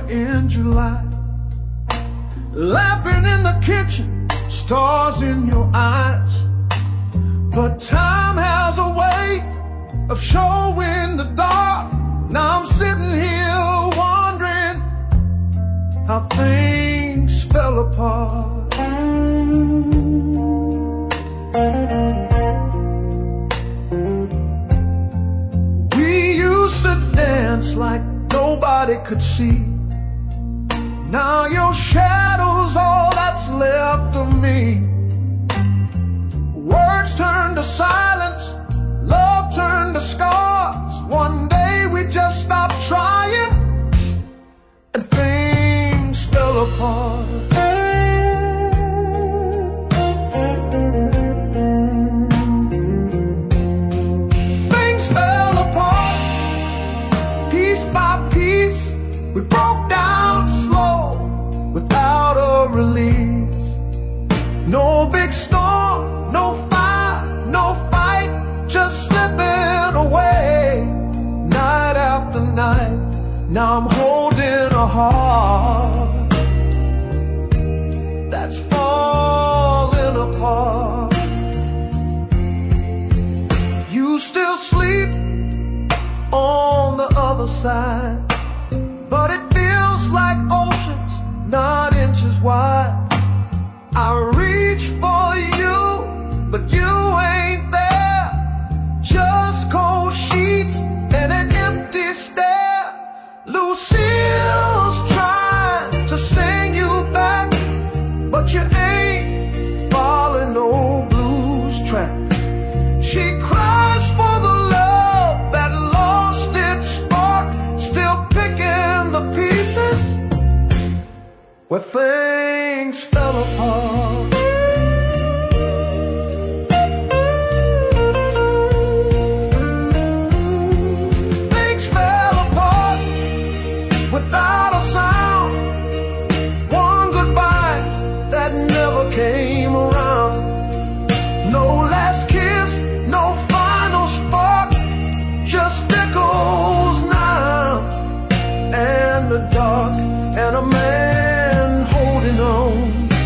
in July, laughing in the kitchen, stars in your eyes. But time has a way of showing the dark. Now I'm sitting here wondering how things fell apart. We used to dance like nobody could see. Now your shadow's all that's left of me. Words turn to silence, love turned to scars. One day we just stopped trying and things fell apart. Things fell apart, piece by piece. We broke down slow, without a release. No big storm, no fire, no fight, just slipping away, night after night. Now I'm holding a heart that's falling apart. You still sleep on the other side, but it feels like oceans, not inches wide. I reach for you, but you ain't there. Just cold sheets and an empty stare. Lucille's trying to sing you back, but you ain't following no blues track. She cries for the love that lost its spark, still picking the pieces where things fell apart. Things fell apart without a sound. One goodbye that never came around. No last kiss, no final spark, just echoes now. And the dark and a man holding on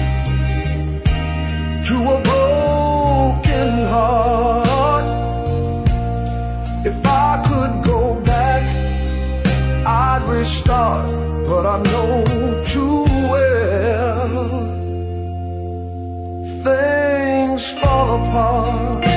to a broken heart. If I could go back, I'd restart, but I know too well things fall apart.